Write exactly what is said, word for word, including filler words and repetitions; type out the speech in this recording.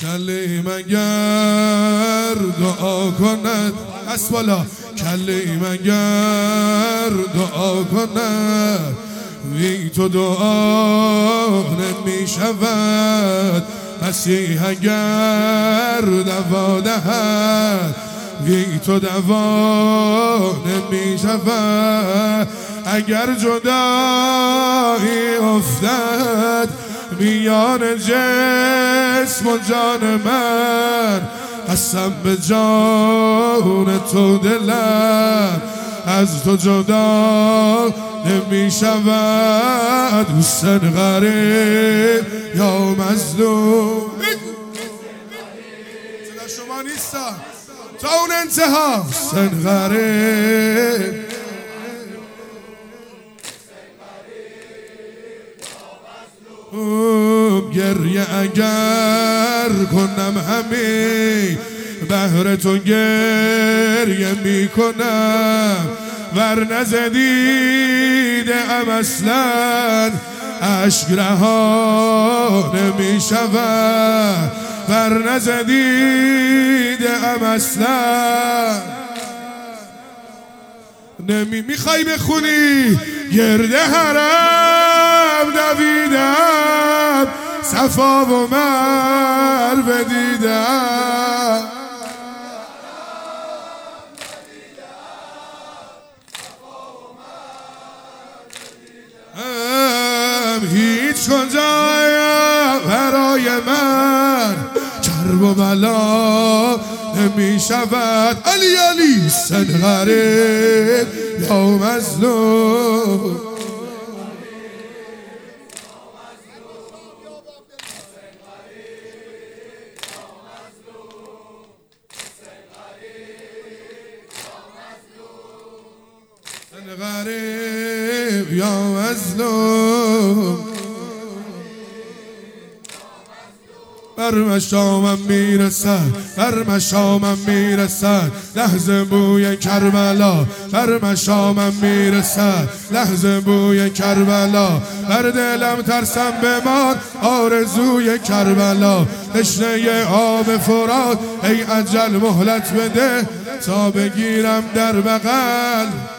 کلیم اگر دعا کند از بالا، کلیم اگر دعا کند بی تو دعا نمی شود. مسیح اگر دوا دهد بی تو دوا نمی شود. اگر جدایی افتد میان جسم و جان من، قسم به جان تو دلم از تو جدا نمی شود. حسین غریب یا مظلوم، صدا شما نیستا تا اون انتها. حسین غریب گریه اگر کنم همین بهر تو گریه می کنم، ور نزدیده ام اصلا عشق رها نمی شود. ور نزدیده ام اصلا نمی میخوای بخونی. گرده حرم دویدم صفا و مروه دیدم، هیچ کجا برای من کرب و بلا نمی شود. علی علی سن غریب یا مظلوم، غریب یا مظلوم. بر مشامم میرسد، بر مشامم میرسد لحظه بوی کربلا، بر مشامم میرسد لحظه بوی کربلا. بر دلم ترسم بمان آرزوی کربلا، تشنه آب فرات ای اجل مهلت بده تا بگیرم در بغل.